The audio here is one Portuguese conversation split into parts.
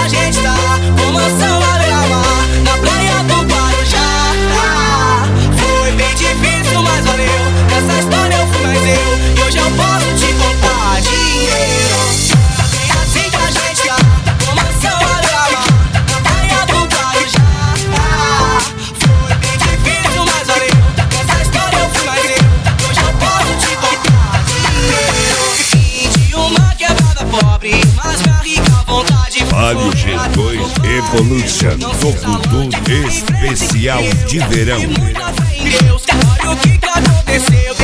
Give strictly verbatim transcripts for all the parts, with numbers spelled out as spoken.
a gente tá com mansão à beira-mar, na praia do Guarujá. Ah, foi bem difícil, mas valeu. Nessa história eu fui mais eu, e hoje eu posso te contar dinheiro. É assim que a gente tá com mansão à beira-mar, na praia do Guarujá. Ah, foi bem difícil, mas valeu. Nessa história eu fui mais eu, e hoje eu posso te contar dinheiro. Vim de uma quebrada pobre, mas minha rica vontade foi Fábio G dois Evolution, Tocutu especial de verão. muita fé em Deus. Olha o que que aconteceu.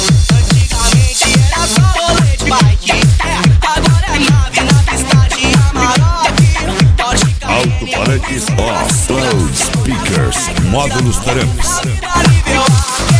Antigamente era só rolê de bike, é, agora é nave na pista de Amarok. Porsche, Alto-falantes off, close speakers, módulos taramps. nível A.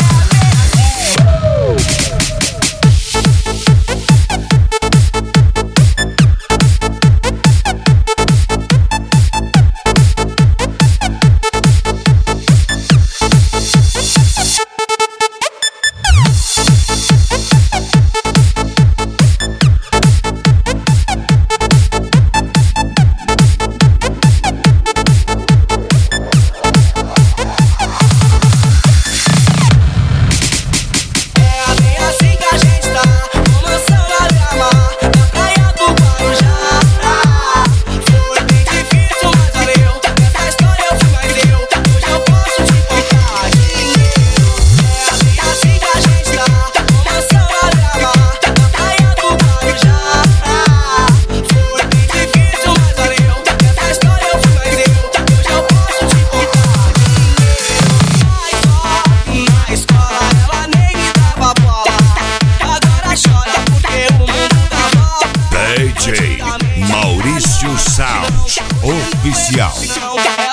D J Maurício Sound Oficial.